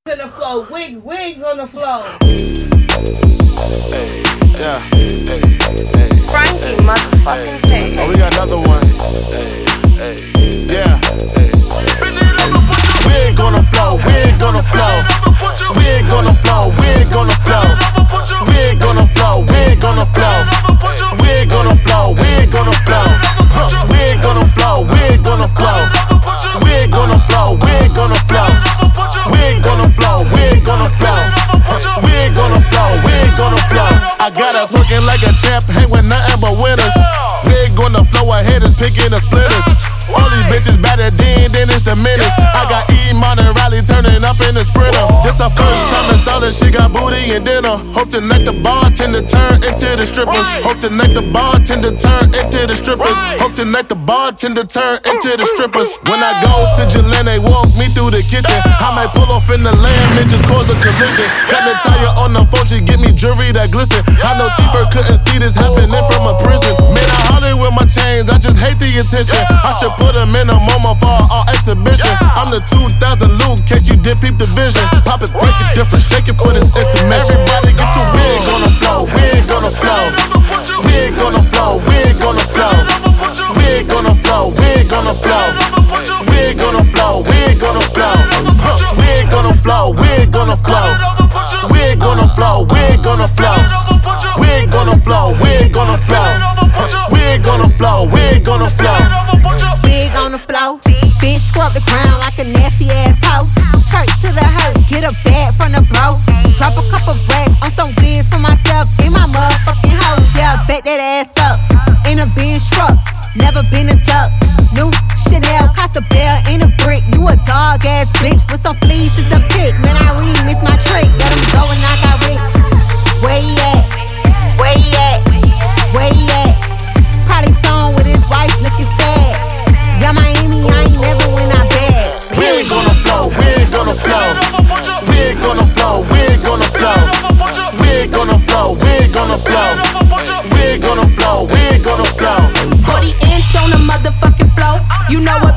To the floor, wigs on the floor. Hey, yeah, hey. Frankie motherfucking K. Oh, we got another one. Hey, yeah. Wig on the floor, wig on the floor. Wig on the floor, wig on the floor. Wig on the floor, wig on the floor. Wig on the floor, wig on the floor. Wig on the floor, wig on the floor. Wig on the floor, wig on the floor. Wig on the floor, wig on the floor. Wig on the floor, wig on the floor. I got her twerking like a champ, hang with nothing but winners. Wig on the floor, her head is picking the splitters. All these bitches better then it's the minutes. I got E-Mon and Riley turning up in the Sprinter. This her first time installing, she got booty and dinner. Hope tonight the bartender turn into the strippers. Hope tonight the bartender turn into the strippers. Hope tonight the bartender turn into the strippers. When I go to Jelene, walk me through the kitchen. I might pull off in the lamb and just cause a collision. Got Natalia on the phone, she give me jewelry that glisten. I know T-Fur couldn't see this happening from a prison. Man, I hollered with my chains, I just hate the attention. I should put them in a MoMA for our exhibition. I'm the 2000 Luke, case you did peep the vision. Pop it, break it different, shake it for this intermission. Everybody get your wig on the floor, wig on the floor. Wig on the floor, wig on the floor. Wig on the floor, wig on the floor. Wig on the floor, wig on the floor. Wig on the floor, wig on the floor. Wig on the floor, wig on the floor. Wig on the floor, wig on the floor. Wig on the floor, wig on the floor. Wig on the floor, bitch scrub the ground like a nasty ass hoe. Skirt to the hurt, get a bag from the bro. Drop a couple racks on some wigs for myself and my motherfucking hoes. Yeah, bet that ass up in a Benz truck. Never been a duck. New Chanel, Costa Bell in a brick. You a dog ass bitch with some fleas and some tits. Man, I remix my tricks. Let him go and I got rich. Where he at? Where he at? Where he at? Probably song with his wife looking sad. Yeah, Miami, I ain't never went out bad. Wig on the floor, wig on the floor. Wig on the floor, wig on the floor. Wig on the floor, wig on the floor. Wig on the floor, wig on the floor. 40 inch on the motherfucking floor. You know what?